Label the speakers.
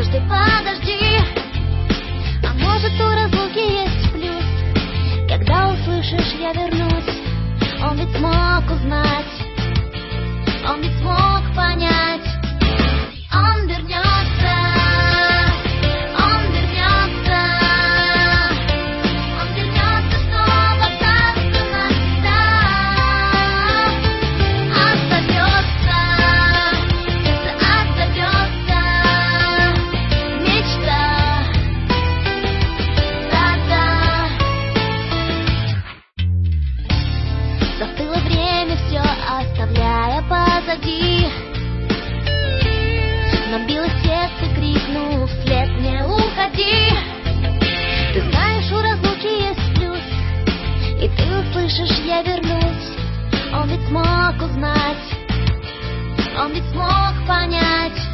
Speaker 1: Однажды подожди, а может у разлуки есть плюс. Когда услышишь, я вернусь, он ведь смог узнать, он ведь смог понять. Он вернется, он вернется, он вернется, чтобы остаться навсегда. Отзовется, отзовется мечта. Да-да. Застыло время, все оставляя позади. Но билось сердце, крикнув вслед: не уходи. Ты знаешь, у разлуки есть плюс, и ты услышишь, я вернусь. Он ведь смог узнать, он ведь смог понять.